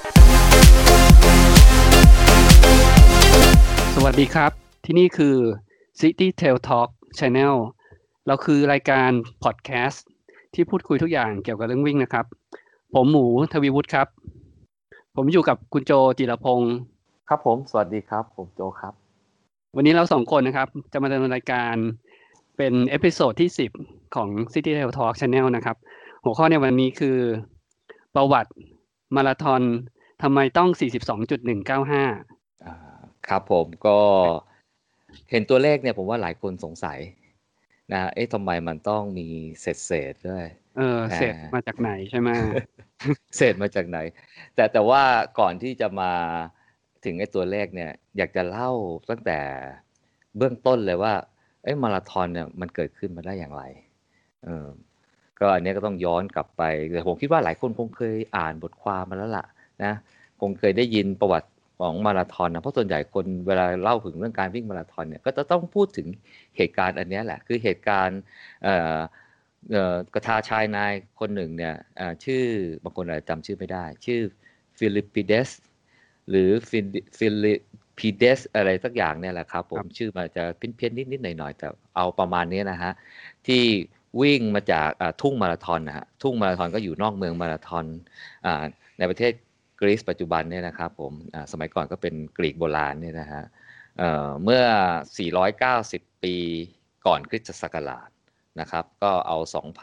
สวัสดีครับที่นี่คือ City Tail Talk Channel เราคือรายการพอดแคสต์ที่พูดคุยทุกอย่างเกี่ยวกับเรื่องวิ่งนะครับผมหมูทวีวุฒิครับผมอยู่กับคุณโจจิรพงศ์ครับผมสวัสดีครับผมโจครับวันนี้เราสองคนนะครับจะมาดำเนินรายการเป็นเอพิโซดที่10ของ City Tail Talk Channel นะครับหัวข้อในวันนี้คือประวัติมาราธอนทำไมต้อง 42.195 ครับผมก็เห็นตัวเลขเนี่ยผมว่าหลายคนสงสัยนะทำไมมันต้องมีเศษด้วยเศษมาจากไหนใช่ไหมเศษมาจากไหนแต่ว่าก่อนที่จะมาถึงไอ้ตัวเลขเนี่ยอยากจะเล่าตั้งแต่เบื้องต้นเลยว่ามาราธอนเนี่ยมันเกิดขึ้นมาได้อย่างไรก็อันนี้ก็ต้องย้อนกลับไปแต่ผมคิดว่าหลายคนคงเคยอ่านบทความมาแล้วล่ะนะคงเคยได้ยินประวัติของมาราธอนนะเพราะส่วนใหญ่คนเวลาเล่าถึงเรื่องการวิ่งมาราธอนเนี่ยก็จะต้องพูดถึงเหตุการณ์อันนี้แหละคือเหตุการณ์กระทาชายนายคนหนึ่งเนี่ยชื่อบางคนอาจจะจำชื่อไม่ได้ชื่อฟิลิปปิเดสหรือฟิลิปปิเดสอะไรสักอย่างเนี่ยแหละครับผมชื่อมันจะเพี้ยนนิดๆหน่อยๆแต่เอาประมาณนี้นะฮะที่วิ่งมาจากทุ่งมาราธอนนะฮะทุ่งมาราธอนก็อยู่นอกเมืองมาราธอนในประเทศกรีซปัจจุบันเนี่ยนะครับผมสมัยก่อนก็เป็นกรีกโบราณเนี่ยนะฮะเมื่อ490ปีก่อนคริสตศักราชนะครับก็เอา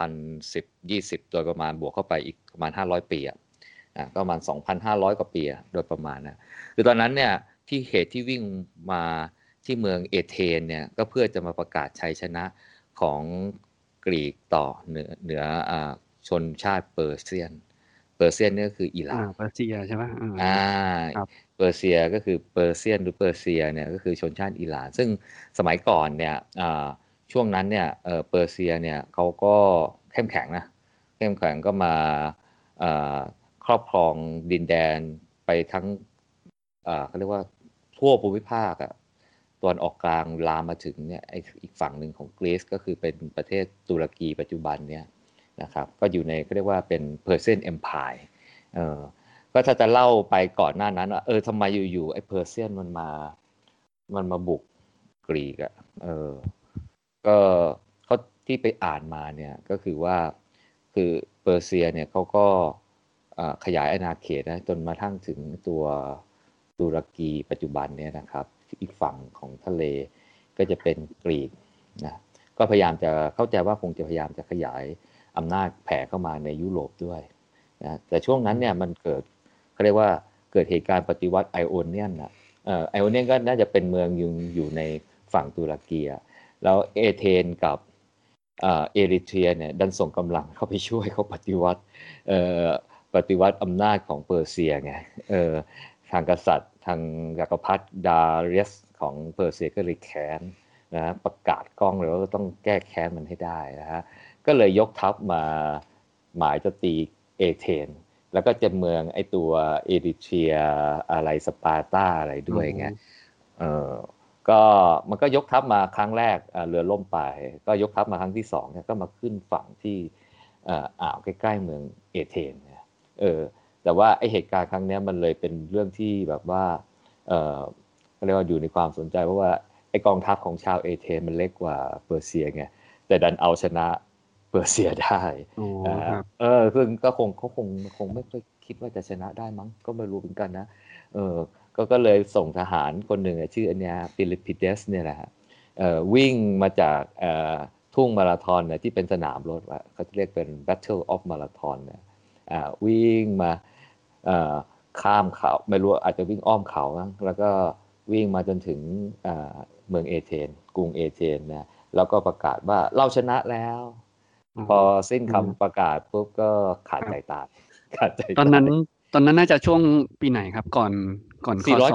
2010 20โดยประมาณบวกเข้าไปอีกประมาณ500ปีก็ประมาณ 2,500 กว่าปีโดยประมาณนะคือตอนนั้นเนี่ยที่เหตุที่วิ่งมาที่เมืองเอเธนเนี่ยก็เพื่อจะมาประกาศชัยชนะของกรีกต่อเหนือชนชาติเปอร์เซียนนี่ก็คืออิหร่านเปอร์เซียใช่ไหมเปอร์เซียก็คือเปอร์เซียนหรือเปอร์เซียเนี่ยก็คือชนชาติอิหร่านซึ่งสมัยก่อนเนี่ยช่วงนั้นเนี่ยเปอร์เซียเนี่ยเขาก็เข้มแข็งก็มาครอบครองดินแดนไปทั้งเขาเรียกว่าทั่วภูมิภาคตอนออกกลางลามมาถึงเนี่ยอีกฝั่งหนึ่งของกรีซก็คือเป็นประเทศตุรกีปัจจุบันเนี่ยนะครับก็อยู่ในเขาเรียกว่าเป็น Persian Empire ก็ถ้าจะเล่าไปก่อนหน้านั้นว่าทำไมอยู่ๆไอ้เพอร์เซียนมันมาบุกกรีกก็เขาที่ไปอ่านมาเนี่ยก็คือว่าคือเปอร์เซียเนี่ยเขาก็ขยายอาณาเขตนะจนมาทั้งถึงตัวตุรกีปัจจุบันเนี่ยนะครับอีกฝั่งของทะเลก็จะเป็นกรีกนะก็พยายามจะเข้าใจว่าคงจะพยายามจะขยายอำนาจแผ่เข้ามาในยุโรปด้วยนะแต่ช่วงนั้นเนี่ยมันเกิดเขาเรียกว่าเกิดเหตุการณ์ปฏิวัติไอโอเนียนไอโอเนียนก็น่าจะเป็นเมืองอยู่ในฝั่งตุรกีแล้วเอเธนกับเอริเทรียเนี่ยดันส่งกำลังเข้าไปช่วยเขาปฏิวัติอำนาจของเปอร์เซียไงทางกษัตริย์ทางจักรพรรดิดาเรียสของเปอร์เซียก็เลยแค้นนะประกาศกล้องเลยว่าต้องแก้แค้นมันให้ได้นะฮะก็เลยยกทัพมาหมายจะตีเอเธนแล้วก็จะเมืองไอตัวเอริเทรียอะไรสปาร์ตาอะไรด้วยไงก็มันก็ยกทัพมาครั้งแรกเรือล่มไปก็ยกทัพมาครั้งที่2เนี่ยก็มาขึ้นฝั่งที่อ่าวใกล้ๆเมืองเอเธนแต่ว่าไอเหตุการณ์ครั้งนี้มันเลยเป็นเรื่องที่แบบว่าเรียกว่าอยู่ในความสนใจเพราะว่าไอกองทัพของชาวเอเธนมันเล็กกว่าเปอร์เซียไงแต่ดันเอาชนะเปอร์เซียได้ซึ่งก็เขาคงไม่ค่อยคิดว่าจะชนะได้มั้งก็ไม่รู้เหมือนกันนะก็เลยส่งทหารคนหนึ่งชื่ออันเนี้ยฟิลิปปิเดสเนี่ยแหละวิ่งมาจากทุ่งมาราธอนเนี่ยที่เป็นสนามรถเขาจะเรียกเป็น Battle of Marathon เนี่ยวิ่งมาข้ามเขาไม่รู้อาจจะวิ่งอ้อมเขานะแล้วก็วิ่งมาจนถึงเมืองเอเธนกรุงเอเธนนะแล้วก็ประกาศว่าเราชนะแล้วพอสิ้นคำประกาศปุ๊บก็ขาดใจตายตอนนั้นน่าจะช่วงปีไหนครับก่อนคศ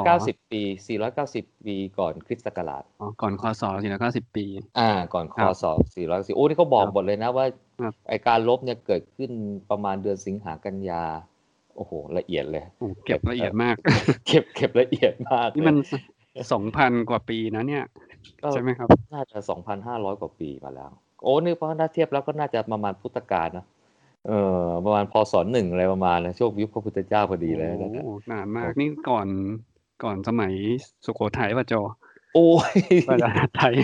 490 ปีก่อนคริสต์ศักราชก่อนคศ490 ปีก่อนคศ490โอ้นี่เขาบอกหมดเลยนะว่าไอการลบเนี่ยเกิดขึ้นประมาณเดือนสิงหากันยาโอ้โหละเอียดเลยเก็บละเอียดมากเก็บละเอียดมากนี่มัน 2,000 กว่าปีนะเนี่ยใช่ไหมครับน่าจะ 2,500 กว่าปีมาแล้วโอ้นี่เพราะถ้าเทียบแล้วก็น่าจะประมาณพุทธกาลนะเอประมาณพศ1อะไรประมาณนะช่วงยุคพระพุทธเจ้าพอดีโอ้เลยนั่นน่ะนานโอ้มากนี่ก่อนสมัยสุโขทัยป่ะโจโอ้ยประชาธิปไตย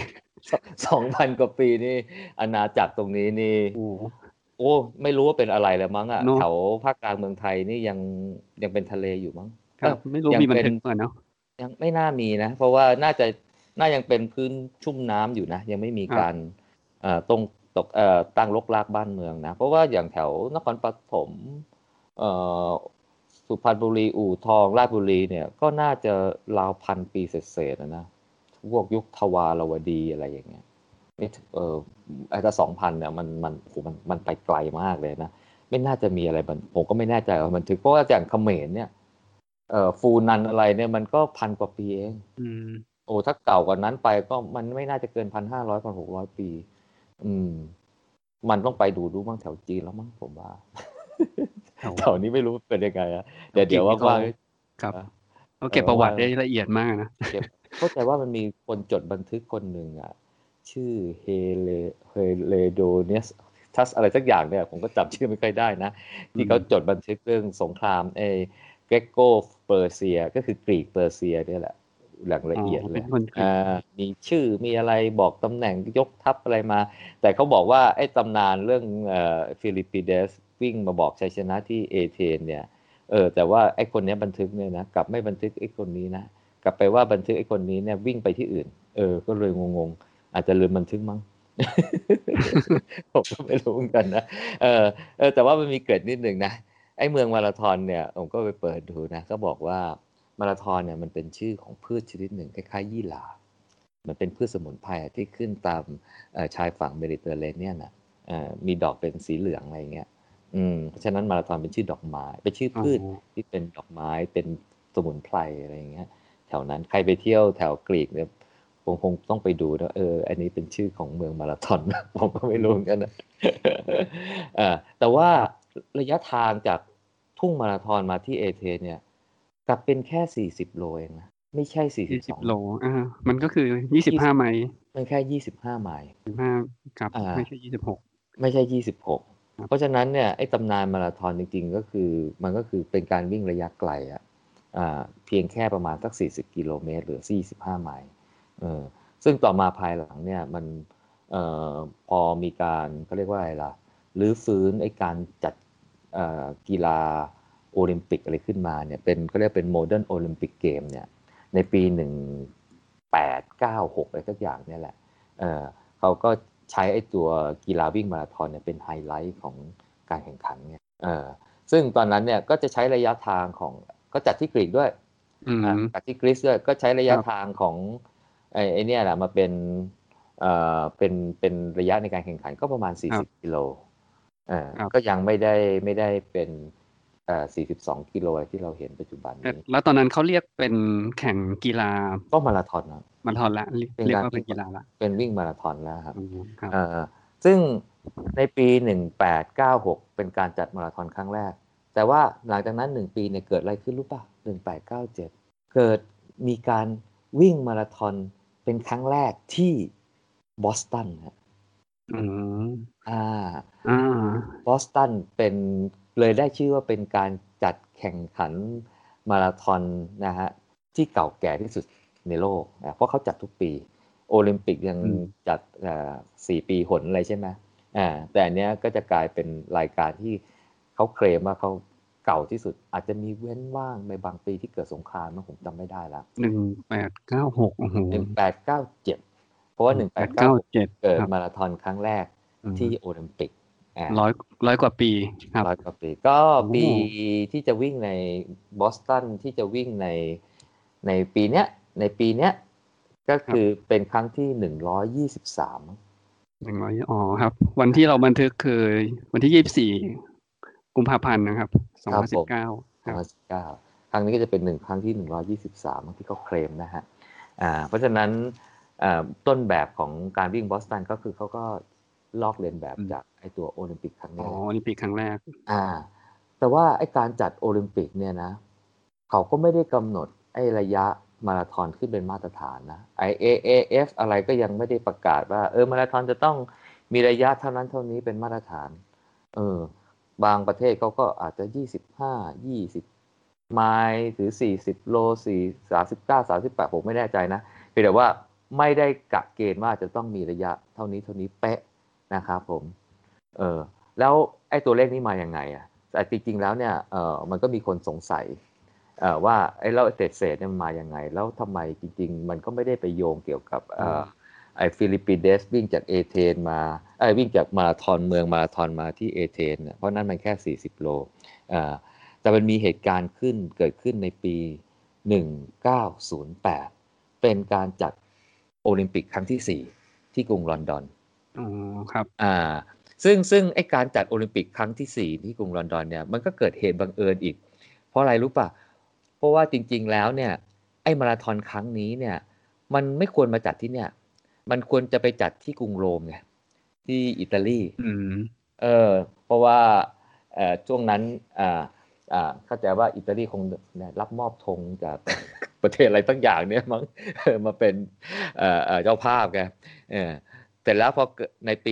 2,000กว่าปีนี่อาณาจักรตรงนี้นี่โอ้โอ้ไม่รู้ว่าเป็นอะไรแล้วมั้งอ่ะเนาะแถวภาคกลางเมืองไทยนี่ยังเป็นทะเลอยู่มั้งครับไม่รู้ยังเป็นมีบันทึกป่ะเนาะยังไม่น่ามีนะเพราะว่าน่ายังเป็นพื้นชุ่มน้ำอยู่นะยังไม่มีการครับตรงตกตั้งรกรากบ้านเมืองนะเพราะว่าอย่างแถวนครปฐมเอ่อสุพรรณบุรีอู่ทองราชบุรีเนี่ยก็น่าจะราวพันปีเศษๆนะพวกยุคทวารวดีอะไรอย่างเงี้ยไม่ถึงไอ้ถ้า2,000เนี่ยมันไปไกลมากเลยนะไม่น่าจะมีอะไรผมก็ไม่แน่ใจว่ามันถึงเพราะว่าอย่างเขมรเนี่ยฟูนันอะไรเนี่ยมันก็พันกว่าปีเองอืมโอ้ถ้าเก่ากว่านั้นไปก็มันไม่น่าจะเกิน1,5001,600 ปีอืมมันต้องไปดูบ้างแถวจีนแล้วมั้งผมว่าแถวแถวนี้ไม่รู้เป็นยังไงอะแถวเดี๋ยวกิ่งนี่เขาว่างครับๆเขาเก็บประวัว่างติได้ละเอียดมากนะๆเก็บเข้าใจว่ามันมีคนจดบันทึกคนหนึ่งอ่ะชื่อเลเฮเลโดเนสทัสอะไรสักอย่างเนี่ยผมก็จำชื่อไม่ค่อยได้นะอืที่เขาจมดบันทึกเรื่องสงครามเกรโกเปอร์เซียก็คือกรีกเปอร์เซียเนี่ยแหละอย่างอ๋อละเอียดเลยเป็นคนกรีกมีชื่อมีอะไรบอกตำแหน่งยกทัพอะไรมาแต่เขาบอกว่าไอ้ตำนานเรื่องฟิลิปปิเดสวิ่งมาบอกชัยชนะที่เอเธนเนี่ยแต่ว่าไอ้คนนี้บันทึกเนี่ยนะกลับไม่บันทึกไอ้คนนี้นะกลับไปว่าบันทึกไอ้คนนี้เนี่ยวิ่งไปที่อื่นก็เลยงงๆอาจจะลืมบันทึกมั้ง ผมก็ไม่รู้เหมือนกันนะเออแต่ว่ามันมีเกร็ดนิดหนึ่งนะไอ้เมืองมาราธอนเนี่ยผมก็ไปเปิดดูนะก็บอกว่ามาราธอนเนี่ยมันเป็นชื่อของพืชชนิดหนึ่งคล้ายๆยี่หร่ามันเป็นพืชสมุนไพรที่ขึ้นตามชายฝั่งเมดิเตอร์เรเนียนอ่ะมีดอกเป็นสีเหลืองอะไรอย่างเงี้ยเพราะฉะนั้นมาราธอนเป็นชื่อดอกไม้เป็นชื่ออ๋อพืชที่เป็นดอกไม้เป็นสมุนไพรอะไรอย่างเงี้ยแถวนั้นใครไปเที่ยวแถวกรีกเนี่ยคงต้องไปดูนะอันนี้เป็นชื่อของเมืองมาราธอนผมก็ไม่รู้เหมือนกันนะแต่ว่าครับระยะทางจากทุ่งมาราธอนมาที่เอเธนเนี่ยกลับเป็นแค่40โลเองนะไม่ใช่42 20 โลมันก็คือ25 ไมล์มันแค่25ไมล์ 15ครับอ่าไม่ใช่26 ไม่ใช่26เพราะฉะครับนั้นเนี่ยไอ้ตำนานมาราธอนจริงๆก็คือมันก็คือเป็นการวิ่งระยะไกลเพียงแค่ประมาณสัก40กิโลเมตรหรือ45ไมล์เออซึ่งต่อมาภายหลังเนี่ยมันเอ่อพอมีการเขาเรียกว่าอะไรล่ะรื้อฟื้นไอ้การจัดกีฬาโอลิมปิกอะไรขึ้นมาเนี่ยเป็นเขาเรียกเป็นโมเดิร์นโอลิมปิกเกมเนี่ยในปี1896อะไรสักอย่างเนี่ยแหละเออ เขาก็ใช้ไอ้ตัวกีฬาวิ่งมาราธอนเนี่ยเป็นไฮไลท์ของการแข่งขันเนี่ยซึ่งตอนนั้นเนี่ยก็จะใช้ระยะทางของก็จัดที่กรีกด้วยอืมจัดที่กรีซด้วยก็ใช้ระยะครับทางของไอ้เนี่ยแหละมาเป็นเอ่เป็นระยะในการแข่งขันก็ประมาณ40 ครับกิโลก็ครับยังไม่ได้เป็น42กิโลที่เราเห็นปัจจุบันนี้แล้วตอนนั้นเขาเรียกเป็นแข่งกีฬาก็มาราธอนนะมาราธอนละเรียกเป็นเรียกว่าเป็การวิ่งนกีฬาละเป็นวิ่งมาราธอนแล้วครับอืมครับเอ่อซึ่งในปี1896เป็นการจัดมาราธอนครั้งแรกแต่ว่าหลังจากนั้น1 ปีเนี่ยเกิดอะไรขึ้นรู้ป่ะ1897เกิดมีการวิ่งมาราธอนเป็นครั้งแรกที่บอสตันครับอืมอ่าอ่าบอสตันเป็นเลยได้ชื่อว่าเป็นการจัดแข่งขันมาราธอนนะฮะที่เก่าแก่ที่สุดในโลกนะเพราะเขาจัดทุกปีโอลิมปิกยังอืมจัด4 ปีหนอะไรใช่ไหมแต่อันเนี้ยก็จะกลายเป็นรายการที่เขาเคลมว่าเขาเก่าที่สุดอาจจะมีเว้นว่างในบางปีที่เกิดสงครามนะผมจำไม่ได้ละ 1896โอ้โห 1897เพราะว่า1896 1897 เกิครับดมาราธอนครั้งแรกอืมที่โอลิมปิกอ่าร้อยกว่าปีครับ 100 กว่าปีก็โอ้ปีที่จะวิ่งในบอสตันที่จะวิ่งในปีเนี้ยก็คือครับเป็นครั้งที่123 100ครับวันที่เราบันทึกคือวันที่24 กุมภาพันธ์นะครับครับผม 2019ครับ 2019ครั้งนี้ก็จะเป็นครั้งที่123ที่เขาเคลมนะฮะเพราะฉะนั้นต้นแบบของการวิ่งบอสตันก็คือเขาก็ลอกเลียนแบบอืมจากไอ้ตัวโอลิมปิกครั้งนี้แหละโอลิมปิกครั้งแรกอ่าแต่ว่าไอ้การจัดโอลิมปิกเนี่ยนะเขาก็ไม่ได้กำหนดไอ้ระยะมาราธอนขึ้นเป็นมาตรฐานนะไอ AAF อะไรก็ยังไม่ได้ประกาศว่ามาราธอนจะต้องมีระยะเท่านั้นเท่านี้เป็นมาตรฐานเออบางประเทศเขาก็อาจจะ20ไมล์หรือ40โล39 38ผมไม่แน่ใจนะเพียงแต่ว่าไม่ได้กะเกณฑ์ว่าจะต้องมีระยะเท่านี้เป๊ะนะครับผมแล้วไอ้ตัวเลขนี้มายังไงอ่ะแต่จริงๆแล้วเนี่ยมันก็มีคนสงสัยว่าไอ้แล้วเศษเนี่ยมันมายังไงแล้วทำไมจริงๆมันก็ไม่ได้ไปโยงเกี่ยวกับไอ้ฟิลิปปินส์วิ่งจากเอเธนมาวิ่งจากมาราธอนเมืองมาราธอนมาที่เอเธนเพราะนั้นมันแค่40โลแต่มันมีเหตุการณ์เกิดขึ้นในปี1908เป็นการจัดโอลิมปิกครั้งที่4ที่กรุงลอนดอนครับซึ่งไอ้การจัดโอลิมปิกครั้งที่4ที่กรุงลอนดอนเนี่ยมันก็เกิดเหตุบังเอิญอีกเพราะอะไรรู้ป่ะเพราะว่าจริงๆแล้วเนี่ยไอ้มาราธอนครั้งนี้เนี่ยมันไม่ควรมาจัดที่เนี่ยมันควรจะไปจัดที่กรุงโรมไงที่อิตาลีเพราะว่าช่วงนั้นเข้าใจว่าอิตาลีคงรับมอบธงจากประเทศอะไรตั้งอย่างเนี่ยมั้งมาเป็นเจ้าภาพไงแต่แล้วพอในปี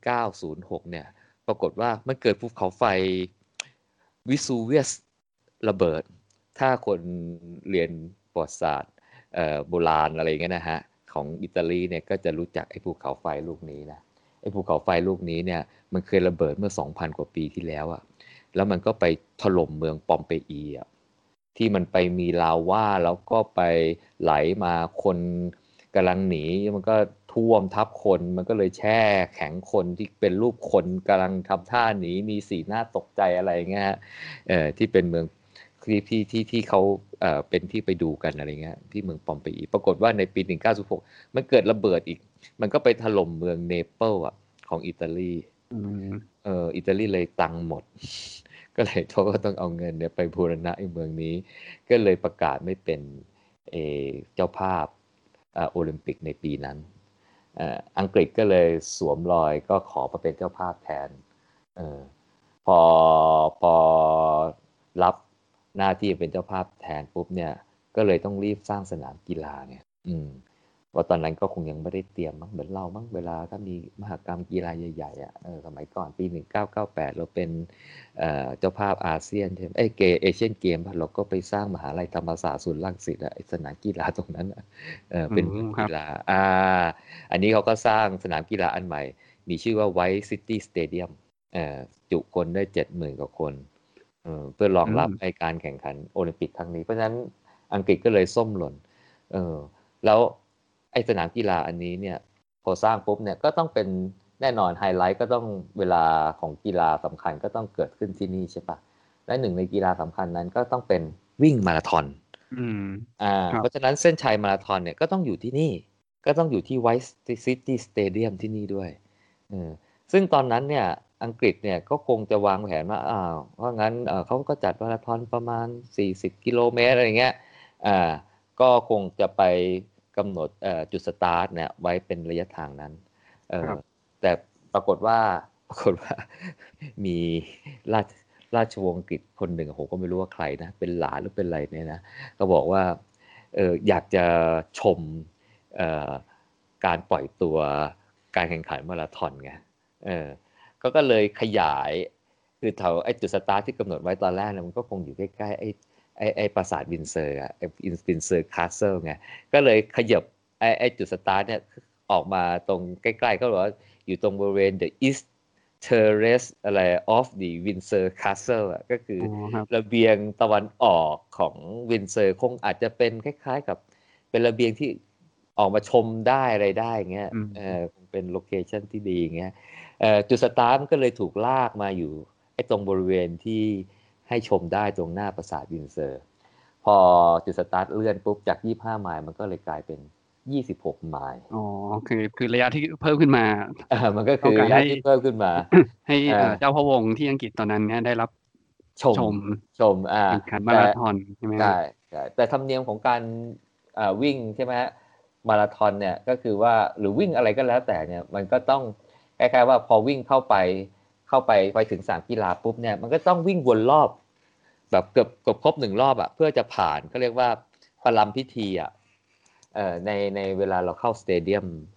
1906เนี่ยปรากฏว่ามันเกิดภูเขาไฟวิซูเวียสระเบิดถ้าคนเรียนประวัติศาสตร์โบราณอะไรเงี้ยนะฮะของอิตาลีเนี่ยก็จะรู้จักไอ้ภูเขาไฟลูกนี้นะไอ้ภูเขาไฟลูกนี้เนี่ยมันเคยระเบิดเมื่อ 2,000 กว่าปีที่แล้วอะแล้วมันก็ไปถล่มเมืองปอมเปอีอะที่มันไปมีลาวาแล้วก็ไปไหลมาคนกำลังหนีมันก็ท่วมทับคนมันก็เลยแช่แข็งคนที่เป็นรูปคนกำลังทำท่าหนีมีสีหน้าตกใจอะไรเงี้ยที่เป็นเมืองที่เขาเป็นที่ไปดูกันอะไรเงี้ยที่เมืองปอมเปอีปรากฏว่าในปี1916มันเกิดระเบิดอีกมันก็ไปถล่มเมืองเนเปิลอ่ะของอิตาลีอิตาลีเลยตังหมดก็เลยเขาก็ต้องเอาเงินเนี่ยไปบูรณะไอ้เมืองนี้ก็เลยประกาศไม่เป็นเจ้าภาพโอลิมปิกในปีนั้นอังกฤษก็เลยสวมรอยก็ขอมาเป็นเจ้าภาพแทนพอรับหน้าที่เป็นเจ้าภาพแทนปุ๊บเนี่ยก็เลยต้องรีบสร้างสนามกีฬาเนี่ยว่าตอนนั้นก็คงยังไม่ได้เตรียมมั้งเหมือนเรามั้งเวลาถ้ามีมหกรรมกีฬาใหญ่ๆอ่ะสมัยก่อนปี1998เราเป็นเจ้าภาพอาเซียนใช่ไหมเอเชียนเกมเราก็ไปสร้างมหาลัยธรรมศาสตร์ศูนย์รังสิตสนามกีฬาตรงนั้นเป็นกีฬาอันนี้เขาก็สร้างสนามกีฬาอันใหม่มีชื่อว่า White City Stadium จุคนได้ 70,000 กว่าคนเพื่อรองรับในการแข่งขันโอลิมปิกครั้งนี้เพราะฉะนั้นอังกฤษก็เลยส้มหล่นแล้วไอ้สนามกีฬาอันนี้เนี่ยพอสร้างปุ๊บเนี่ยก็ต้องเป็นแน่นอนไฮไลท์ก็ต้องเวลาของกีฬาสำคัญก็ต้องเกิดขึ้นที่นี่ใช่ปะและหนึ่งในกีฬาสำคัญนั้นก็ต้องเป็นวิ่งมาราธอนเพราะฉะนั้นเส้นชัยมาราธอนเนี่ยก็ต้องอยู่ที่นี่ก็ต้องอยู่ที่ White City Stadium ที่นี่ด้วยซึ่งตอนนั้นเนี่ยอังกฤษเนี่ยก็คงจะวางแผนว่าเพราะงั้นเขาก็จัดมาราธอนประมาณ40 กิโลเมตรอะไรเงี้ยก็คงจะไปกำหนดจุดสตาร์ทเนี่ยไว้เป็นระยะทางนั้นแต่ปรากฏว่ามีราชวงศ์อังกฤษคนหนึ่งผมก็ไม่รู้ว่าใครนะเป็นหลานหรือเป็นอะไรเนี่ยนะก็บอกว่าอยากจะชมการปล่อยตัวการแข่งขันมาราธอนไงก็เลยขยายคือแถวไอ้จุดสตาร์ทที่กำหนดไว้ตอนแรกเนี่ยมันก็คงอยู่ใกล้ๆไอ้ปราสาทวินเซอร์ไอ้วินเซอร์คาสเซิลไงก็เลยขยับไอ้จุดสตาร์ทเนี่ยออกมาตรงใกล้ๆก็บอกว่าอยู่ตรงบริเวณ the east terrace อะไร of the Windsor Castle ก็คือระเบียงตะวันออกของวินเซอร์คงอาจจะเป็นคล้ายๆกับเป็นระเบียงที่ออกมาชมได้อะไรได้เงี้ยเป็นโลเคชั่นที่ดีเงี้ยจุดสตาร์ทมันก็เลยถูกลากมาอยู่ไอ้ตรงบริเวณที่ให้ชมได้ตรงหน้าปราสาทวินเซอร์พอจุดสตาร์ทเลื่อนปุ๊บจาก25ไมล์มันก็เลยกลายเป็น26ไมล์คือระยะที่เพิ่มขึ้นมามันก็คือระยะที่เพิ่มขึ้นมาให้เจ้าพระวงศ์ที่อังกฤษตอนนั้นเนี่ยได้รับชมแข่งขันมาราธอนใช่ไหมใช่แต่ธรรมเนียมของการวิ่งใช่ไหมมาราธอนเนี่ยก็คือว่าหรือวิ่งอะไรก็แล้วแต่เนี่ยมันก็ต้องคล้ายๆว่าพอวิ่งเข้าไปถึงสนามกีฬาปุ๊บเนี่ยมันก็ต้องวิ่งวนรอบแบบเกือบครบ1รอบเพื่อจะผ่านเขาเรียกว่าประลัมพิธีในเวลาเราเข้าสเตเดียม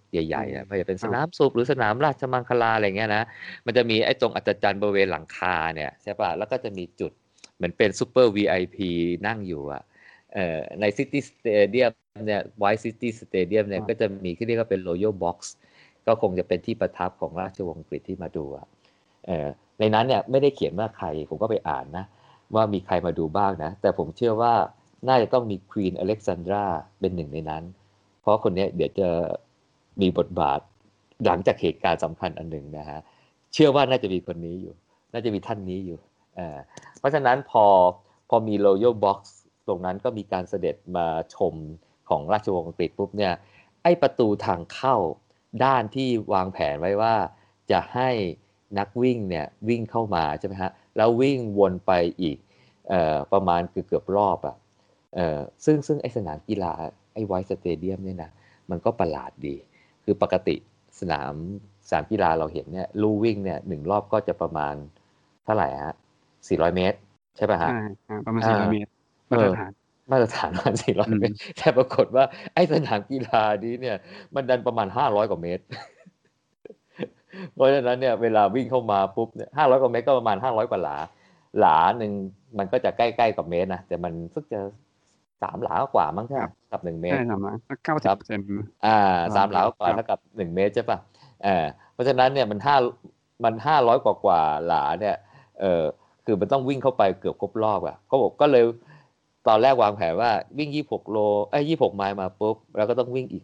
ใหญ่ๆไม่ว่าจะเป็นสนามสุขหรือสนามราชมังคลาอะไรเงี้ยนะมันจะมีไอ้ตรงอัศจรรย์บริเวณหลังคาเนี่ยใช่ป่ะแล้วก็จะมีจุดเหมือนเป็นซูเปอร์ VIP นั่งอยู่อ่ะในซิตี้สเตเดียมเนี่ยไวท์ซิตี้สเตเดียมเนี่ยก็จะมีที่เรียกว่าเป็นรอยัลบ็อกซ์ก็คงจะเป็นที่ประทับของราชวงศ์อังกฤษที่มาดูอ่ะในนั้นเนี่ยไม่ได้เขียนว่าใครผมก็ไปอ่านนะว่ามีใครมาดูบ้างนะแต่ผมเชื่อว่าน่าจะต้องมีควีนอเล็กซานดราเป็นหนึ่งในนั้นเพราะคนนี้เดี๋ยวจะมีบทบาทหลังจากเหตุการณ์สำคัญอันหนึ่งนะฮะเชื่อว่าน่าจะมีคนนี้อยู่น่าจะมีท่านนี้อยู่เพราะฉะนั้นพอมี Royal Box ตรงนั้นก็มีการเสด็จมาชมของราชวงศ์อังกฤษปุ๊บเนี่ยไอ้ประตูทางเข้าด้านที่วางแผนไว้ว่าจะให้นักวิ่งเนี่ยวิ่งเข้ามาใช่ไหมฮะแล้ววิ่งวนไปอีกประมาณเกือบรอบอ่ะซึ่งไอ้สนามกีฬาไอ้ไวท์สเตเดียมเนี่ยนะมันก็ประหลาดดีคือปกติสนามกีฬาเราเห็นเนี่ยลู่วิ่งเนี่ย1 รอบก็จะประมาณเท่าไหร่ฮะ400 เมตรใช่ป่ะฮะใช่ประมาณ400 เมตรมาตรฐานประมาณ400 เมตรแต่ปรากฏว่าไอ้สนามกีฬานี้เนี่ยมันดันประมาณ500 กว่าเมตรเพราะฉะนั้นเนี่ยเวลาวิ่งเข้ามาปุ๊บเนี่ย500 กว่าเมตรก็ประมาณ500 กว่าหลาหนึ่งมันก็จะใกล้ๆกับเมตรนะแต่มันสักจะ3 หลากว่ามั้งใช่ไหมกับ1 เมตรใช่3 หลา90% 3 หลากว่าเท่ากับ1 เมตรใช่ป่ะเพราะฉะนั้นเนี่ยมัน500 กว่าหลาเนี่ยคือมันต้องวิ่งเข้าไปเกือบครบรอบอ่ะก็เลยตอนแรกวางแผนว่าวิ่ง26 โล26 ไมล์มาปุ๊บแล้วก็ต้องวิ่งอีก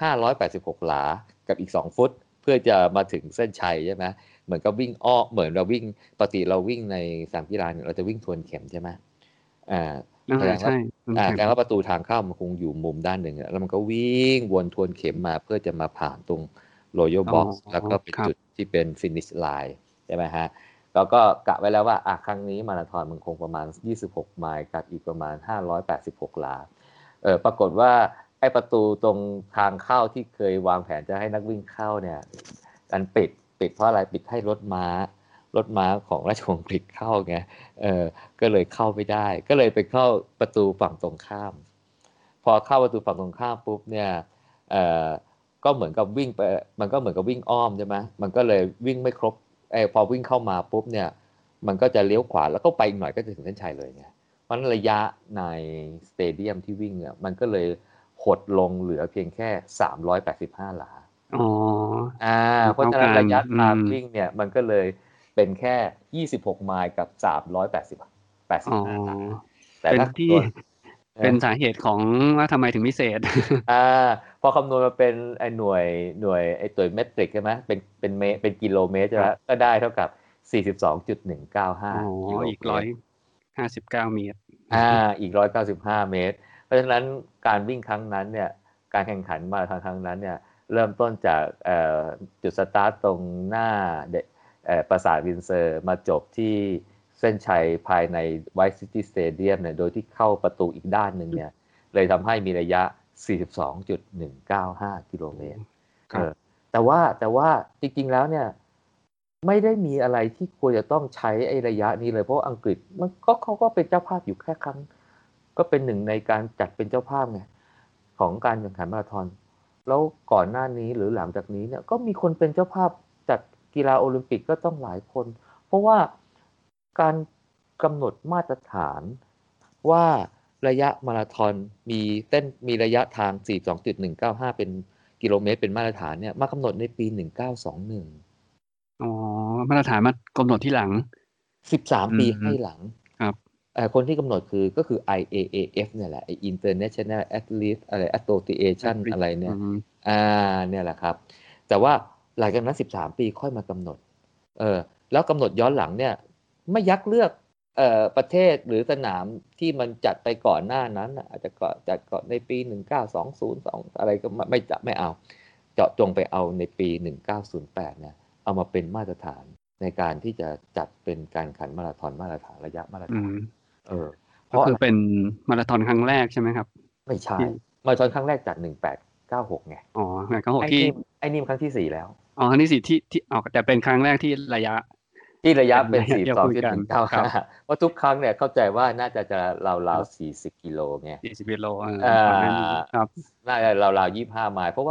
586 หลากับอีก2 ฟุตเพื่อจะมาถึงเส้นชัยใช่ไหมเหมือนกับวิ่งเหมือนเราวิ่งปกติเราวิ่งในสนามกีฬาเนี่ยเราจะวิ่งทวนเข็มใช่ไหมแสดงว่าประตูทางเข้ามันคงอยู่มุมด้านหนึ่งแล้วมันก็วิ่งวนทวนเข็มมาเพื่อจะมาผ่านตรงRoyal Box แล้วก็เป็นจุดที่เป็น finish line ใช่ไหมฮะแล้วก็กะไว้แล้วว่าครั้งนี้มาราธอนมันคงประมาณ26 ไมล์กับอีกประมาณ586 หลาปรากฏว่าไอ้ประตูตรงทางเข้าที่เคยวางแผนจะให้นักวิ่งเข้าเนี่ยมันปิดเพราะอะไรปิดให้รถม้าของราชวงศ์อังกฤษเข้าไงก็เลยเข้าไม่ได้ก็เลยไปเข้าประตูฝั่งตรงข้ามพอเข้าประตูฝั่งตรงข้ามปุ๊บเนี่ยก็เหมือนกับวิ่งไปมันก็เหมือนกับวิ่งอ้อมใช่ไหมมันก็เลยวิ่งไม่ครบพอวิ่งเข้ามาปุ๊บเนี่ยมันก็จะเลี้ยวขวาแล้วก็ไปอีกหน่อยก็จะถึงเส้นชัยเลยไงเพราะฉะนั้นระยะในสเตเดียมที่วิ่งเนี่ยมันก็เลยหดลงเหลือเพียงแค่385 หลาเพราะฉะนั้นระยะทางวิ่งเนี่ยมันก็เลยเป็นแค่26 ไมล์กับ385 หลาแต่เป็นที่เป็นสาเหตุของว่าทำไมถึงพิเศษพอคำนวณมาเป็นไอ้หน่วยไอ้ตัวเมตริกใช่ไหมเป็นกิโลเมตรใช่ไหมก็ได้เท่ากับ42.195 กิโลเมตรอีก159 เมตรอีก195 เมตรเพราะฉะนั้นการวิ่งครั้งนั้นเนี่ยการแข่งขันมาราธอนครั้งนั้นเนี่ยเริ่มต้นจากจุดสตาร์ตตรงหน้าปราสาทวินเซอร์มาจบที่เส้นชัยภายในไวท์ซิตี้สเตเดียมเนี่ยโดยที่เข้าประตูอีกด้านหนึ่งเนี่ยเลยทำให้มีระยะ 42.195 กิโลเมตรแต่ว่าจริงๆแล้วเนี่ยไม่ได้มีอะไรที่ควรจะต้องใช้ไอ้ระยะนี้เลยเพราะอังกฤษมันก็เขาก็เป็นเจ้าภาพอยู่แค่ครั้งก็เป็นหนึ่งในการจัดเป็นเจ้าภาพไงของการแข่งขันมาราธอนแล้วก่อนหน้านี้หรือหลังจากนี้เนี่ยก็มีคนเป็นเจ้าภาพจัดกีฬาโอลิมปิกก็ต้องหลายคนเพราะว่าการกำหนดมาตรฐานว่าระยะมาราธอนมีระยะทาง 42.195 เป็นกิโลเมตรเป็นมาตรฐานเนี่ยมากำหนดในปี 1921 มาตรฐานมากำหนดที่หลัง 13 ปีให้หลังครับคนที่กำหนดก็คือ IAAF เนี่ยแหละ International Athlete Association อะไรเนี่ยเนี่ยแหละครับแต่ว่าหลังจากนั้น13 ปีค่อยมากำหนดแล้วกำหนดย้อนหลังเนี่ยไม่ยักเลือกประเทศหรือสนามที่มันจัดไปก่อนหน้านั้นอาจจะจัดก่อนในปี1920อะไรก็ไม่เอาเจาะจงไปเอาในปี1908เนี่ยเอามาเป็นมาตรฐานในการที่จะจัดเป็นการแข่งขันมาราธอนระยะมาราธอนก็คือเป็นมาราธอนครั้งแรกใช่ไหมครับไม่ใช่มาราธอนครั้งแรกจัด1896ไง 1896ที่ไอ้นี่ครั้งที่4แล้วครั้งที่4ที่แต่เป็นครั้งแรกที่ระยะเป็น 42.195 เพราะทุกครั้งเนี่ยเข้าใจว่าน่าจะราวๆ40 กิโลไง 40 กิโลน่าจะราวๆ25 ไมล์เพราะว่า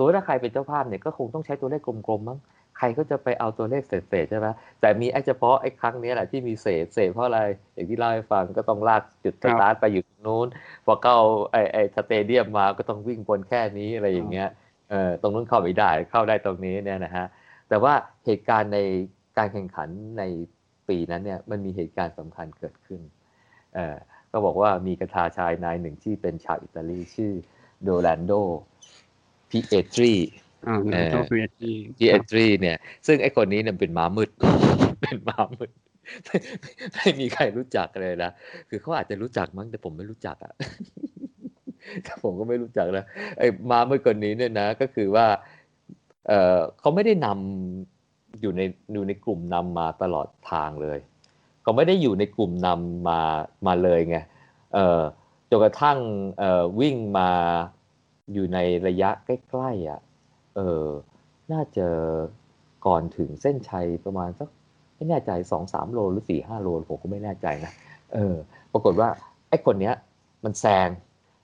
มมติถ้าใครเป็นเจ้าภาพเนี่ยก็คงต้องใช้ตัวเลขกลมๆมั้งใครก็จะไปเอาตัวเลขเศษๆใช่ไหมแต่มีเฉพาะไอ้ครั้งนี้แหละที่มีเศษเพราะอะไรอย่างที่เล่าให้ฟังก็ต้องลากจุดสตาร์ทไปอยู่ตรงนู้นพอเข้าไอ้สเตเดียมมาก็ต้องวิ่งบนแค่นี้อะไรอย่างเงี้ยตรงนู้นเข้าไม่ได้เข้าได้ตรงนี้เนี่ยนะฮะแต่ว่าเหตุการณ์ในการแข่งขันในปีนั้นเนี่ยมันมีเหตุการณ์สำคัญเกิดขึ้นก็บอกว่ามีกระทาชายนายหนึ่งที่เป็นชาวอิตาลีชื่อโดรันโดพิเอตรีพิเอตรีเนี่ยซึ่งไอ้คนนี้เนี่ยเป็นม้ามืด เป็นม้ามืดไม่มีใครรู้จักเลยนะคือเขาอาจจะรู้จักมั้งแต่ผมไม่รู้จักอ่ะ แต่ผมก็ไม่รู้จักนะไอ้ม้ามืดคนนี้เนี่ยนะก็คือว่าเขาไม่ได้นำอยู่ในกลุ่มนำมาตลอดทางเลยเขาไม่ได้อยู่ในกลุ่มนำมาเลยไงจนกระทั่งวิ่งมาอยู่ในระยะใกล้ๆอ่ะน่าจะก่อนถึงเส้นชัยประมาณสักไม่แน่ใจ 2-3 โลหรือ 4-5 โลผมก็ไม่แน่ใจนะปรากฏว่าไอ้คนเนี้ยมันแซง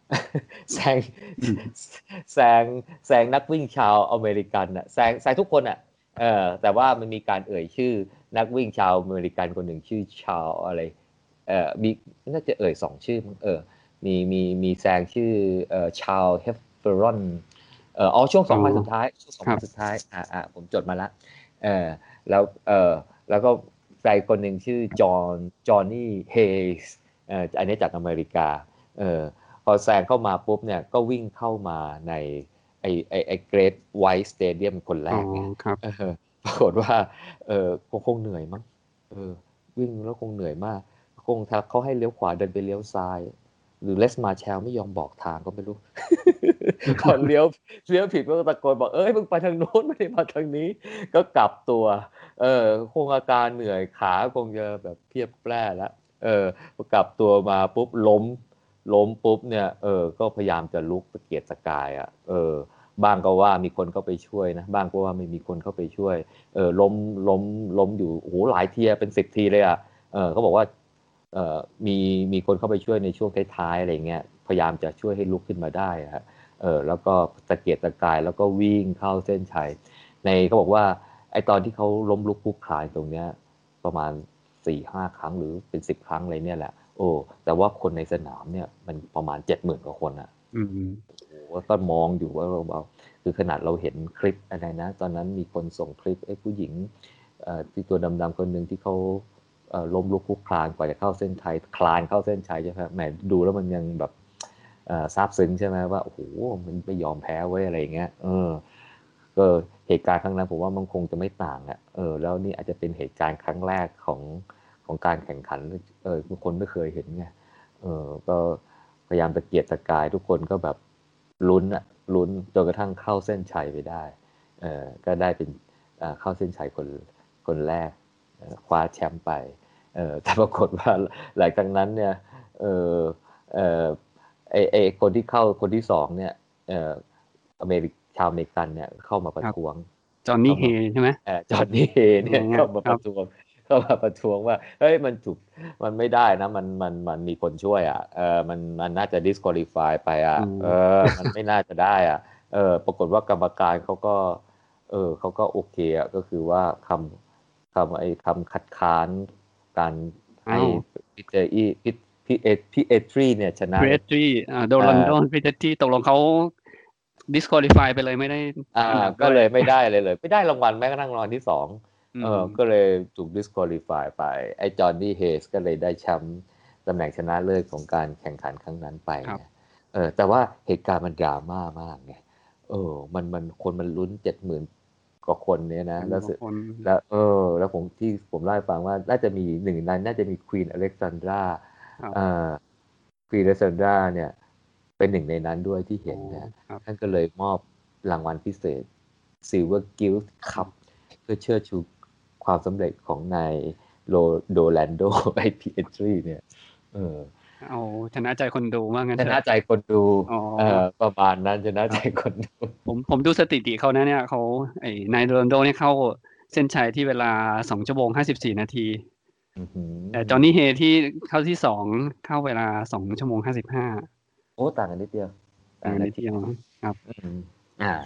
นักวิ่งชาวอเมริกันน่ะแซงทุกคนอ่ะแต่ว่ามันมีการเอ่ยชื่อนักวิ่งชาวอเมริกันคนหนึ่งชื่อชาวอะไรมีน่าจะเอ่ย2ชื่อมีแซงชื่อชาวเฮฟเฟอรอนช่วง2 วันสุดท้ายผมจดมาละแล้วก็ใครคนหนึ่งชื่อจอห์นนี่เฮสอันนี้จากอเมริกาพอแซงเข้ามาปุ๊บเนี่ยก็วิ่งเข้ามาในไอเกรทไวท์สเตเดียมคนแรกไงปรากฏว่าคงเหนื่อยมั้งวิ่งแล้วคงเหนื่อยมากคงเขาให้เลี้ยวขวาเดินไปเลี้ยวซ้ายหรือเลสมาแชลไม่ยอมบอกทางก็ไม่รู้ พอเลี้ยวผิดก็ตะโกนบอกมึงไปทางโน้นไม่ได้มาทางนี้ก็กลับตัวคงอาการเหนื่อยขาคงจะแบบเพียบแปร่แล้วพอกลับตัวมาปุ๊บล้มปุ๊บเนี่ยก็พยายามจะลุกตะเกียกตะกายอ่ะบ้างก็ว่ามีคนเข้าไปช่วยนะบ้างก็ว่าไม่มีคนเข้าไปช่วยล้มอยู่โอ้โหหลายทีเป็น10 ทีเลยอ่ะเขาบอกว่ามีคนเข้าไปช่วยในช่วงท้ายๆอะไรเงี้ยพยายามจะช่วยให้ลุกขึ้นมาได้ฮะแล้วก็ตะเกียกตะกายแล้วก็วิ่งเข้าเส้นชัยเขาบอกว่าไอตอนที่เขาล้มลุกคลุกคลานตรงเนี้ยประมาณ 4-5 ครั้งหรือเป็น10 ครั้งอะไรเนี่ยแหละแต่ว่าคนในสนามเนี่ยมันประมาณ 70,000 กว่าคนอ่ะโอ้โหก็มองอยู่ว่าเราคือขนาดเราเห็นคลิปอะไรนะตอนนั้นมีคนส่งคลิปไอ้ผู้หญิงที่ตัวดำๆคนหนึ่งที่เขาล้มลุกคลุกคลานกว่าจะเข้าเส้นชัยคลานเข้าเส้นชัยใช่ไหมแหมดูแล้วมันยังแบบซาบซึ้งใช่ไหมว่าโอ้โหมันไม่ยอมแพ้ไว้อะไรอย่างเงี้ยก็เหตุการณ์ครั้งนั้นผมว่ามันคงจะไม่ต่างอ่ะแล้วนี่อาจจะเป็นเหตุการณ์ครั้งแรกของการแข่งขันทุกคนไม่เคยเห็นไงก็พยายามตะเกียกตะกายทุกคนก็แบบลุ้นจนกระทั่งเข้าเส้นชัยไปได้ก็ได้เป็นเข้าเส้นชัยคนแรกคว้าแชมป์ไปแต่ปรากฏว่าหลังจากนั้นเนี่ยคนที่เข้าคนที่2เนี่ยชาวอเมริกันเนี่ยเข้ามาประท้วงจอห์นนี่เฮใช่ไหมจอห์นนี่เฮเนี่ยเข้ามาประท้วงว่าเฮ้ยมันไม่ได้นะมันมีคนช่วยอ่ะมันน่าจะ disqualify ไปอ่ะมันไม่น่าจะได้อ่ะปรากฏว่ากรรมการเขาก็โอเคอ่ะก็คือว่าคำคัดค้านการให้พิเอทรีเนี่ยชนะพิเอทรีโดรันโดพิเอทรีตกลงเขา disqualify ไปเลยไม่ได้ก็เลยไม่ได้เลยไม่ได้รางวัลแม้กระทั่งรางวัลที่2ก็เลยถูก disqualify ไปไอ้จอห์นนี่เฮสก็เลยได้แชมป์ตำแหน่งชนะเลิศของการแข่งขันครั้งนั้นไปแต่ว่าเหตุการณ์มันดราม่ามากไงมันคนมันลุ้น 70,000 กว่าคนเนี่ยนะแล้วผมเล่าให้ฟังว่าน่าจะมีหนึ่งนั้นน่าจะมีควีนอเล็กซานดราควีนอเล็กซานดราเนี่ยเป็นหนึ่งในนั้นด้วยที่เห็นนะท่านก็เลยมอบรางวัลพิเศษ Silver Gilt Cup เพื่อเชิดชูความสำเร็จของนายโดแลนโดไอพีเอทรีเนี่ยชนะใจคนดูว่างั้นชนะใจคนดูประมาณนั้นชนะใจคนดูผมดูสถิติเขานะเนี่ยเขานายโดแลนโดเนี่ยเข้าเส้นชัยที่เวลา2 ชั่วโมง 54 นาทีแต่จอห์นนี่เฮที่เข้าที่2เข้าเวลา2 ชั่วโมง 55 โอ้ต่างกันนิดเดียวต่างกันนิดเดียวครับ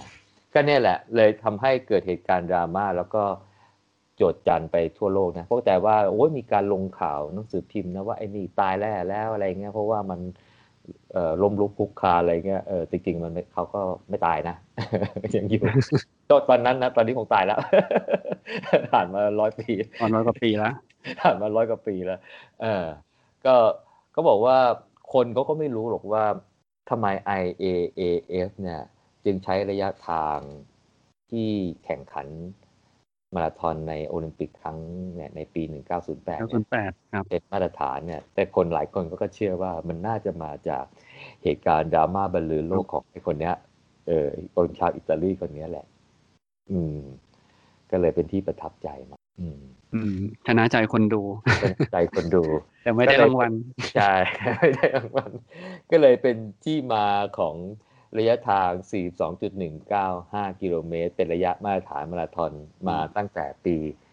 ก็เนี่ยแหละเลยทำให้เกิดเหตุการณ์ดราม่าแล้วก็โจษจันไปทั่วโลกนะเพราะแต่ว่าโอ้ยมีการลงข่าวหนังสือพิมพ์นะว่าไอ้นี่ตายแล้วอะไรเงี้ยเพราะว่ามันล้มลุกคลุกคลานอะไรเงี้ยจริงๆมันเขาก็ไม่ตายนะ ยังอยู่ตอนนั้นนะตอนนี้คงตายแล้ว ผ่านมา100 ปีก่อน100 กว่าปีแล้วผ่านมา100 กว่าปีแล้วเออก็บอกว่าคนเขาก็ไม่รู้หรอกว่าทำไม IAAF เนี่ยจึงใช้ระยะทางที่แข่งขันมาราธอนในโอลิมปิกครั้งเนี่ยในปี 1908 เนี่ยครับเป็นมาตรฐานเนี่ยแต่คนหลายคนก็เชื่อว่ามันน่าจะมาจากเหตุการณ์ดราม่าบรรลือโลกของไอ้คนเนี้ยคนชาวอิตาลีคนนี้แหละก็เลยเป็นที่ประทับใจมาชนะใจคนดูใจคนดูแต่ไม่ได้รางวัลใช่ไม่ได้รางวัลก็เลยเป็นที่มาของระยะทาง 42.195 กิโลเมตรเป็นระยะมาตรฐานมาราธอนมาตั้งแต่ปี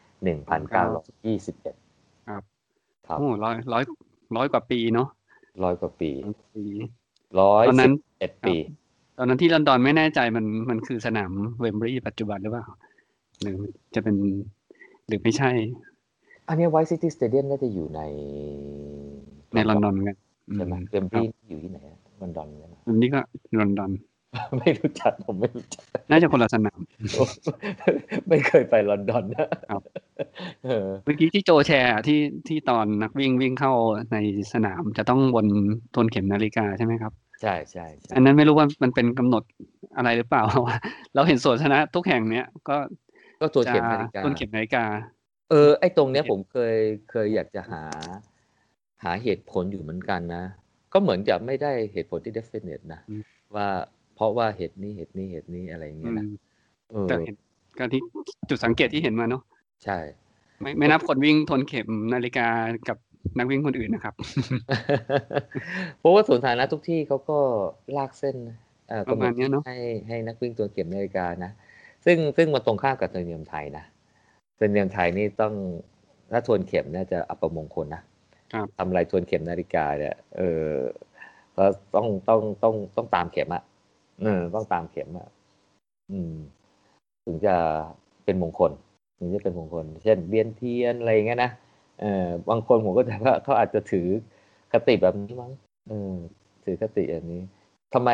1921 ครับโอ้ร้อยกว่าปีเนาะ 100 กว่าปีตอนนั้น 111 ปีตอนนั้นที่ลอนดอนไม่แน่ใจมันคือสนามเวมบลีย์ปัจจุบันหรือเปล่าหรือจะเป็นหรือไม่ใช่อันนี้ไวท์ซิตี้สเตเดียมน่าจะอยู่ในลอนดอนกันใช่ไหมเวมบลีย์อยู่ที่ไหนลอนดอนใช่ไหมนี่ก็ลอนดอนไม่รู้จักผมไม่รู้จักน่าจะคนละสนามไม่เคยไปลอนดอนนะครับเมื่อกี้ที่โจแชร์ที่ตอนนักวิ่งเข้าในสนามจะต้องวนทวนเข็มนาฬิกาใช่ไหมครับใช่อันนั้นไม่รู้ว่ามันเป็นกำหนดอะไรหรือเปล่าว่าเราเห็นสวนสาธารณะทุกแห่งเนี้ยก็ทวนเข็มนาฬิกาทวนเข็มนาฬิกาไอ้ตรงเนี้ยผมเคยอยากจะหาเหตุผลอยู่เหมือนกันนะก็เหมือนจะไม่ได้เหตุผลที่ definite นะว่าเพราะว่าเหตุนี้อะไรอย่างเงี้ยนะแต่เห็นการที่จุดสังเกตที่เห็นมาเนาะใช่ไม่นับคนวิ่งทวนเข็มนาฬิกากับนักวิ่งคนอื่นนะครับเพราะว่าสวนสาธารณะทุกที่เขาก็ลากเส้นประมาณนี้เนาะให้นักวิ่งทวนเข็มนาฬิกานะซึ่งมันตรงข้ามกับธรรมเนียมไทยนะธรรมเนียมไทยนี่ต้องถ้าทวนเข็มเนี่ยจะอัปมงคลนะทำอะไรทวนเข็มนาฬิกาเนี่ยก็ต้องตามเข็มอ่ะต้องตามเข็มอ่ะถึงจะเป็นมงคลเช่นเวียนเทียนอะไรอย่างเงี้ยนะบางคนผมก็จะว่าเขาอาจจะถือคติแบบนี้มั้งถือคติอันนี้ทำไม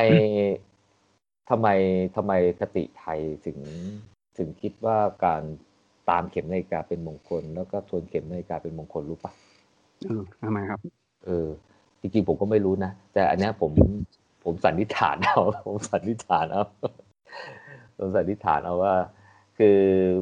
คติไทยถึงคิดว่าการตามเข็มนาฬิกาเป็นมงคลแล้วก็ทวนเข็มนาฬิกาเป็นมงคลรู้ปะทำไมครับจริงๆผมก็ไม่รู้นะแต่อันนี้ผมสันนิษฐานเอาว่าคือ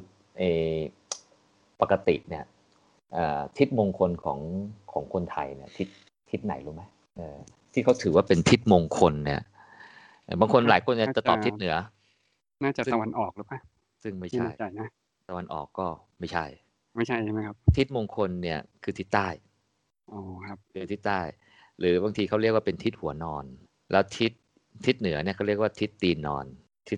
ปกติเนี่ยทิศมงคลของคนไทยเนี่ยทิศไหนรู้ไหมที่เขาถือว่าเป็นทิศมงคลเนี่ยบางคนหลายคนจะตอบทิศเหนือน่าจะตะวันออกหรือเปล่าซึ่งไม่ใช่นะตะวันออกก็ไม่ใช่ใช่ไหมครับทิศมงคลเนี่ยคือทิศใต้ครับคือทิศใต้หรือบางทีเขาเรียกว่าเป็นทิศหัวนอนแล้วทิศเหนือเนี่ยเขาเรียกว่าทิศตีนนอน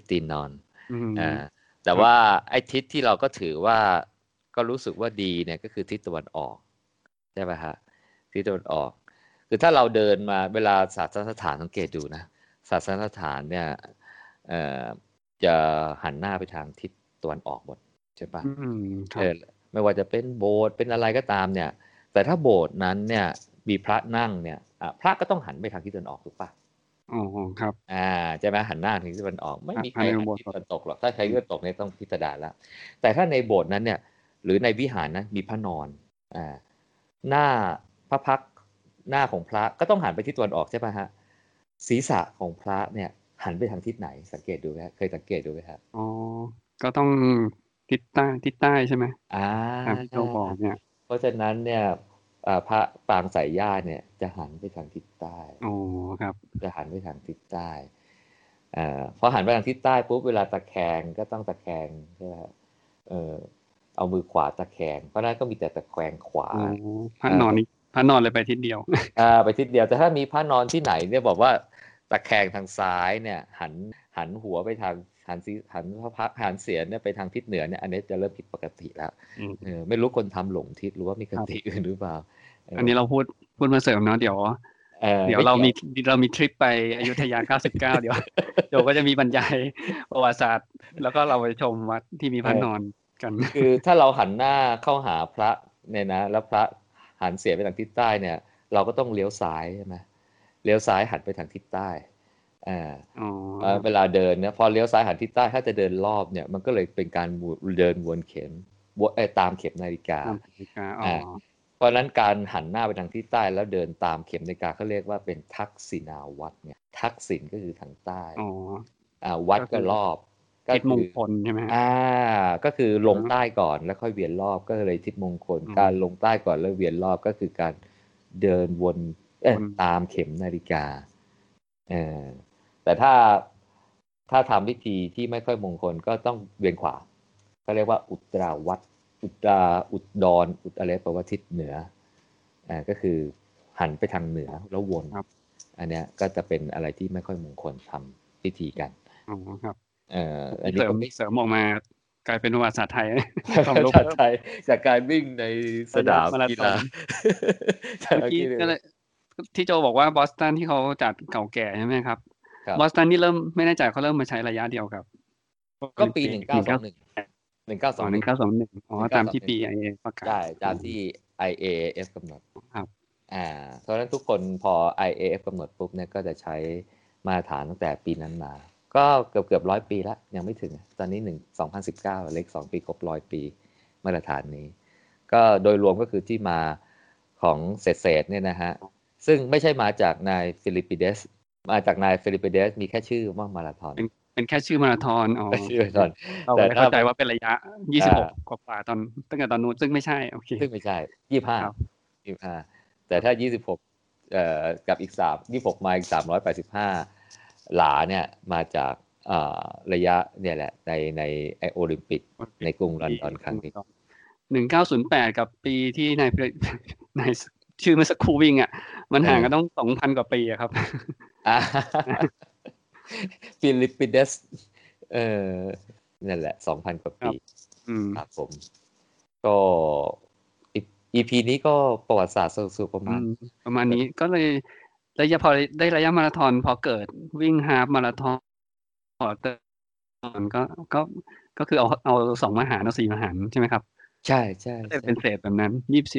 แต่ว่าไอ้ทิศที่เราก็ถือว่าก็รู้สึกว่าดีเนี่ยก็คือทิศตะวันออกใช่ป่ะฮะทิศตะวันออกคือถ้าเราเดินมาเวลาศาสนสถานสังเกตดูนะศาสนสถานเนี่ยจะหันหน้าไปทางทิศตะวันออกหมดใช่ป่ะไม่ว่าจะเป็นโบสถ์เป็นอะไรก็ตามเนี่ยแต่ถ้าโบสถ์นั้นเนี่ยมีพระนั่งเนี่ยพระก็ต้องหันไปทางทิศตะวันออกถูกป่ะครับใช่ไหมหันหน้าทางทิศตะวันออกไม่มีใครหันทิศตะวันตกหรอกถ้าใครทิศตะวันตกเนี่ยต้องพิสดารแล้วแต่ถ้าในโบสถ์นั้นเนี่ยหรือในวิหารนั้นมีพระนอนหน้าพระพักหน้าของพระก็ต้องหันไปทิศตะวันออกใช่ป่ะฮะศีรษะของพระเนี่ยหันไปทางทิศไหนสังเกตดูไหมเคยสังเกตดูไหมครับก็ต้องทิศใต้ใช่ไหมที่เราบอกเนี่ยเพราะฉะนั้นเนี่ยพระปางสายญาติเนี่ยจะหันไปทางทิศใต้ครับจะหันไปทางทิศใต้พอหันไปทางทิศใต้ปุ๊บเวลาตะแคงก็ต้องตะแคงใช่ไหมเอามือขวาตะแคงเพราะนั้นก็มีแต่ตะแคงขวาพระนอนเลยไปทิศเดียวไปทิศเดียวแต่ถ้ามีพระนอนที่ไหนเนี่ยบอกว่าตะแคงทางซ้ายเนี่ยหันหัวไปทางหันพระพักหันเสียรเนี่ยไปทางทิศเหนือเนี่ยอันนี้จะเริ่มผิดปกติแล้วไม่รู้คนทำหลงทิศหรือว่ามีคติอื่นหรือเปล่าอันนี้เราพูดมาเสริมเนาะเดี๋ยวเดี๋ยวเรามีทริปไปอยุธยา99เดี๋ยวก็จะมีบรรยายประวัติศาสตร์แล้วก็เราไปชมวัดที่มีพระนอนกันคือถ้าเราหันหน้าเข้าหาพระเนี่ยนะแล้วพระหันเสียไปทางทิศใต้เนี่ยเราก็ต้องเลี้ยวซ้ายใช่ไหมเลี้ยวซ้ายหันไปทางทิศใต้เวลาเดินเนี่ยพอเลี้ยวซ้ายหันทิศใต้ถ้าจะเดินรอบเนี่ยมันก็เลยเป็นการเดินวนเข็มตามเข็มนาฬิกาเพราะนั้นการหันหน้าไปทางทิศใต้แล้วเดินตามเข็มนาฬิกาเขาเรียกว่าเป็นทักษิณาวัดเนี่ยทักษิณก็คือทางใต้วัดก็รอบทิศมงคลใช่ไหมก็คือลงใต้ก่อนแล้วค่อยเวียนรอบก็เลยทิศมงคลการลงใต้ก่อนแล้วเวียนรอบก็คือการเดินวนตามเข็มนาฬิกาแต่ถ้าทำพิธีที่ไม่ค่อยมงคลก็ต้องเวียนขวาก็เรียกว่าอุตราวัดอุดรอะไรแปลว่าทิศเหนือก็คือหันไปทางเหนือแล้ววนอันเนี้ยก็จะเป็นอะไรที่ไม่ค่อยมงคลทำพิธีกันครับอันนี้ก็เสริมออกมากลายเป็นภาษาไทยภาษาไทยจากการวิ่งในสนามกีฬาที่โจบอกว่าบอสตันที่เขาจัดเก่าแก่ใช่ไหมครับบอสตันนี่เริ่มไม่แน่ใจเขาเริ่มมาใช้ระยะเดียวกับก็ปี1921 ตามที่ปี IA ประกาศใช่ตามที่ IAAF กำหนดครับเพราะฉะนั้นทุกคนพอ IAAF กำหนดปุ๊บเนี่ยก็จะใช้มาตรฐานตั้งแต่ปีนั้นมาก็เกือบ100 ปีแล้วยังไม่ถึงตอนนี้2019เลข2 ปีครบ100 ปีมาตรฐานนี้ก็โดยรวมก็คือที่มาของเศษเนี่ยนะฮะซึ่งไม่ใช่มาจากนายฟิลิปปิเดสมาจากนายฟิลิปปิเดสมีแค่ชื่อว่ามาราธอนเป็นแค่ชื่อมาราธอนชื่อมาราธอนแต่เข้าใจว่าเป็นระยะ26กว่าตอนตั้งแต่ตอนนู้นซึ่งไม่ใช่โอเคซึ่งไม่ใช่25แต่ถ้า26กับอีก26มาอีก385หลาเนี่ยมาจากระยะเนี่ยแหละในโอลิมปิกในกรุงลอนดอนครั้งนี้ 1908กับปีที่นายชื่อเมื่อสักครู่วิ่งมันห่างกันต้อง 2,000 กว่าปีครับฟิลิปปิเดสนั่นแหละ 2,000 กว่าปีครับผมก็ EP นี้ก็ประวัติศาสตร์สุดๆประมาณนี้ก็เลยพอได้ระยะมาราธอนพอเกิดวิ่งฮาล์ฟมาราธอนก็คือเอา2มหารเอา4มหารใช่ไหมครับใช่เป็นเศษแบบนั้น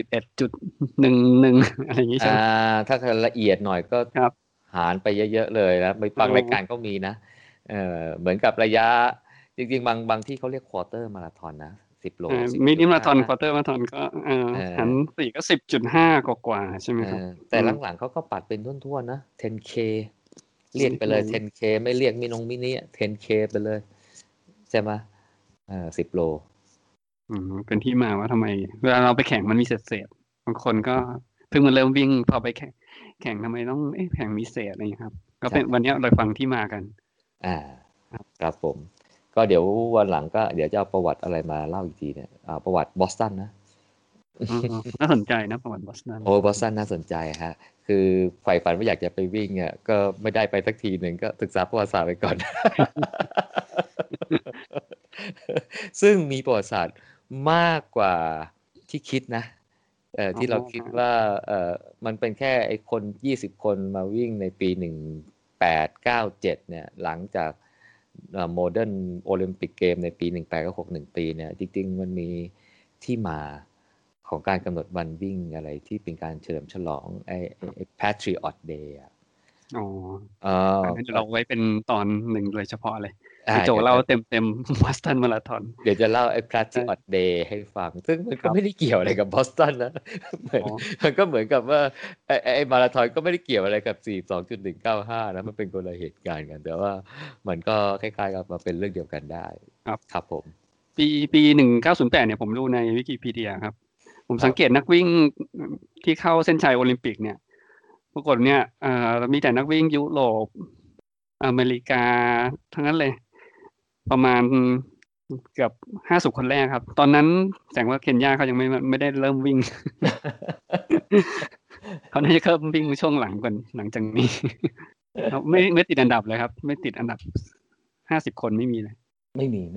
21.11 อะไรอย่างนี้ใช่ไหมถ้าละเอียดหน่อยก็หารไปเยอะๆเลยนะบางรายการก็มีนะเหมือนกับระยะจริงๆบางที่เขาเรียกควอเตอร์มาราธอนนะ10 โลมินิมาราธอนควอเตอร์มาราธอนก็หาร4ก็ 10.5 กว่าใช่ไหมครับแต่หลังๆเขาก็ปัดเป็นทั่วๆนะ 10K เรียกไปเลย 10K ไม่เรียกมินิ 10K ไปเลยใช่ไหม10 โลเป็นที่มาว่าทำไมเวลาเราไปแข่งมันมีเศษบางคนก็เพิ่งมาเริ่มวิ่งพอไปแข่งทำไมต้องแข่งมีเศษอะไรอย่างนี้ครับก็เป็นวันนี้เราฟังที่มากันครับผมก็เดี๋ยววันหลังก็เดี๋ยวจะเอาประวัติอะไรมาเล่าอีกทีเนี่ยประวัติบอสตันนะน่าสนใจนะประวัติบอสตันบอสตันน่าสนใจฮะคือใฝ่ฝันว่าอยากจะไปวิ่งก็ไม่ได้ไปสักทีหนึ่งก็ศึกษาประวัติศาสตร์ไปก่อน ซึ่งมีประวัติศาสตร์มากกว่าที่คิดนะที่เราคิดว่ามันเป็นแค่ไอ้คน20 คนมาวิ่งในปี1897เนี่ยหลังจากโมเดิร์นโอลิมปิกเกมในปี1861ปีเนี่ยจริงๆมันมีที่มาของการกำหนดวันวิ่งอะไรที่เป็นการเฉลิมฉลองไอ้ Patriot Day เราไว้เป็นตอนหนึ่งโดยเฉพาะเลยโจเล่าเต็มบอสตันมาราธอนเดี๋ยวจะเล่าไอ้ Patriot Day ให้ฟังซึ่งมันก็ไม่ได้เกี่ยวอะไรกับบอสตันนะมันก็เหมือนกับว่าไอ้มาราธอนก็ไม่ได้เกี่ยวอะไรกับ42.195นะมันเป็นคนละเหตุการณ์กันแต่ว่ามันก็คล้ายๆกับมาเป็นเรื่องเดียวกันได้ครับผมปี1908เนี่ยผมดูในวิกิพีเดียครับผมสังเกตนักวิ่งที่เข้าเส้นชัยโอลิมปิกเนี่ยปรากฏเนี่ยมีแต่นักวิ่งยุโรปอเมริกาทั้งนั้นเลยประมาณเกือบ50 คนแรกครับตอนนั้นแสดงว่าเคนยาเขายังไม่ได้เริ่มวิ่ง เขาน่าจะเริ่มวิ่งช่วงหลังก่อนหลังจากนี้ ไม่ติดอันดับเลยครับไม่ติดอันดับ50 คนไม่มีเลยไม่มี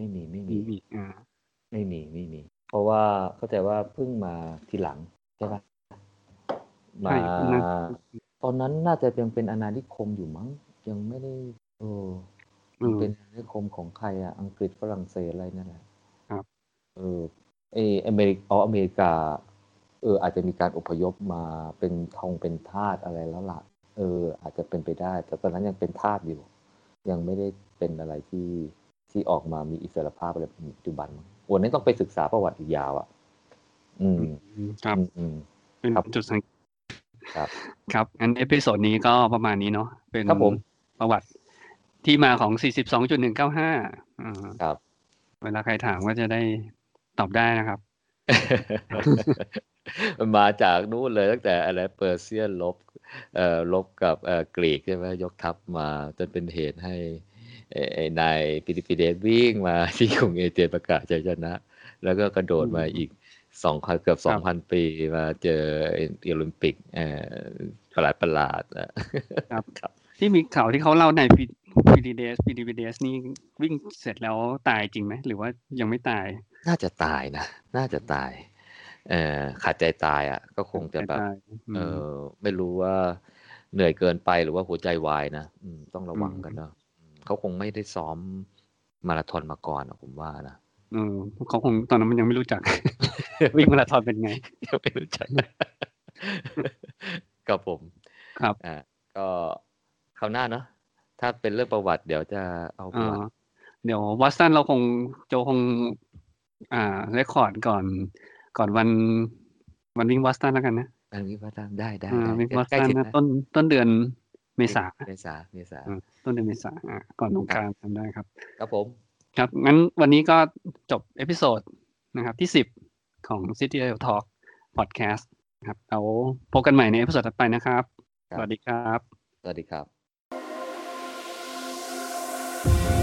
เพราะว่าเข้าใจว่าเพิ่งมาทีหลังใช่ปะตอนนั้นน่าจะยังเป็นอาณานิคมอยู่มั้งยังไม่ได้มันเป็นอาณานิคมของใครอ่ะอังกฤษฝรั่งเศสอะไรนั่นแหละครับอเมริกาอาจจะมีการอพยพมาเป็นทาสอะไรแล้วล่ะอาจจะเป็นไปได้แต่ตอนนั้นยังเป็นทาสอยู่ยังไม่ได้เป็นอะไรที่ออกมามีอิสรภาพอะไรเป็นปัจจุบันวันนี้ต้องไปศึกษาประวัติอีกยาวอ่ะครับเป็นจุดสังเกตครับงั้นเอพิโซดนี้ก็ประมาณนี้เนาะเป็นประวัติที่มาของ 42.195 ครับเวลาใครถามก็จะได้ตอบได้นะครับมันมาจากนู้นเลยตั้งแต่อะไรเปอร์เซียนลบกับกรีกใช่ไหมยกทัพมาจนเป็นเหตุให้นายฟิลิปปิเดสวิ่งมาที่กรุงเอเธนส์ประกาศชัยชนะแล้วก็กระโดดมาอีกเกือบ 2,000 ปีมาเจอโอลิมปิกประหลาดครับที่มีข่าวที่เขาเล่าในฟิลิปปิเดสนี่วิ่งเสร็จแล้วตายจริงไหมหรือว่ายังไม่ตายน่าจะตายนะน่าจะตายขาดใจตายอ่ะก็คงจะแบบไม่รู้ว่าเหนื่อยเกินไปหรือว่าหัวใจวายนะต้องระวังกันเนาะเขาคงไม่ได้ซ้อมมาราธอนมาก่อนผมว่านะเขาคงตอนนั้นมันยังไม่รู้จัก วิ่งมาราธอนเป็นไงยังไม่รู้จักกับผมครับก็คราวหน้าเนาะถ้าเป็นเรื่องประวัติเดี๋ยวจะเอาประวัติเดี๋ยววอสตันเราโจคงเรคคอร์ดก่อนวันวิ่งวอสตันแล้วกันนะวันวิ่งวอสตันได้วิ่งวอสตันต้นเดือนเมษาต้นเดือนเมษาก่อนสงกรานต์ทำได้ครับครับผมครับงั้นวันนี้ก็จบเอพิโซดนะครับที่10ของ City Talk Podcast ครับเราพบกันใหม่ในเอพิโซดถัดไปนะครับสวัสดีครับสวัสดีครับ